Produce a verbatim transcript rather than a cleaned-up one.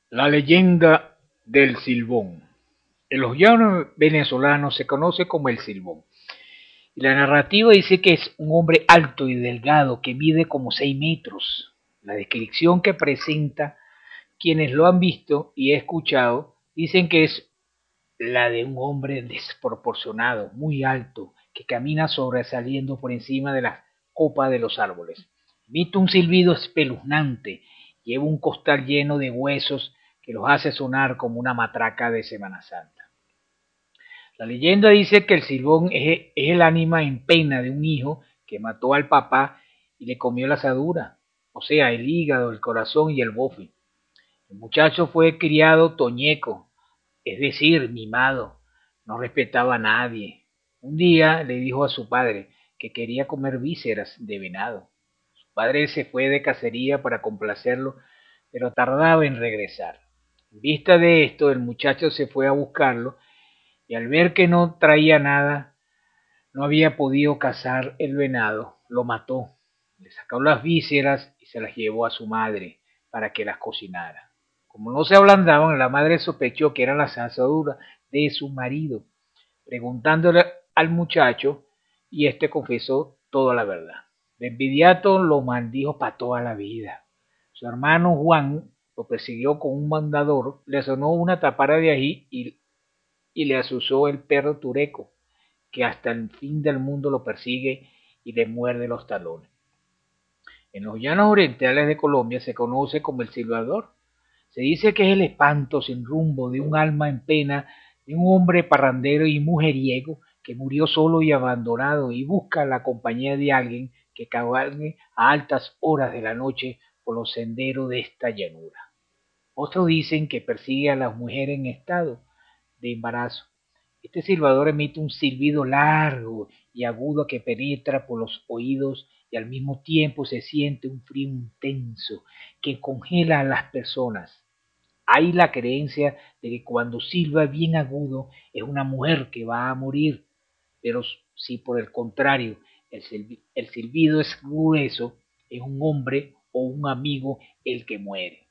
La leyenda del Silbón. En los llanos venezolanos se conoce como el Silbón. Y la narrativa dice que es un hombre alto y delgado que mide como seis metros. La descripción que presenta quienes lo han visto y he escuchado dicen que es la de un hombre desproporcionado, muy alto, que camina sobresaliendo por encima de las copas de los árboles. Emite un silbido espeluznante, lleva un costal lleno de huesos que los hace sonar como una matraca de Semana Santa. La leyenda dice que el silbón es, es el ánima en pena de un hijo que mató al papá y le comió la asadura, o sea, el hígado, el corazón y el bofe. El muchacho fue criado toñeco, es decir, mimado, no respetaba a nadie. Un día le dijo a su padre que quería comer vísceras de venado. Su padre se fue de cacería para complacerlo, pero tardaba en regresar. En vista de esto, el muchacho se fue a buscarlo y al ver que no traía nada, no había podido cazar el venado, lo mató. Le sacó las vísceras y se las llevó a su madre para que las cocinara. Como no se ablandaban, la madre sospechó que eran las asaduras de su marido, preguntándole al muchacho y éste confesó toda la verdad. De inmediato lo maldijo para toda la vida. Su hermano Juan lo persiguió con un mandador, le sonó una tapara de ají y, y le asusó el perro tureco, que hasta el fin del mundo lo persigue y le muerde los talones. En los llanos orientales de Colombia se conoce como el silbador. Se dice que es el espanto sin rumbo de un alma en pena, de un hombre parrandero y mujeriego que murió solo y abandonado y busca la compañía de alguien que cabalgue a altas horas de la noche por los senderos de esta llanura. Otros dicen que persigue a las mujeres en estado de embarazo. Este silbador emite un silbido largo y agudo que penetra por los oídos y al mismo tiempo se siente un frío intenso que congela a las personas. Hay la creencia de que cuando silba bien agudo es una mujer que va a morir, pero si por el contrario el, silbi el silbido es grueso, es un hombre o un amigo el que muere.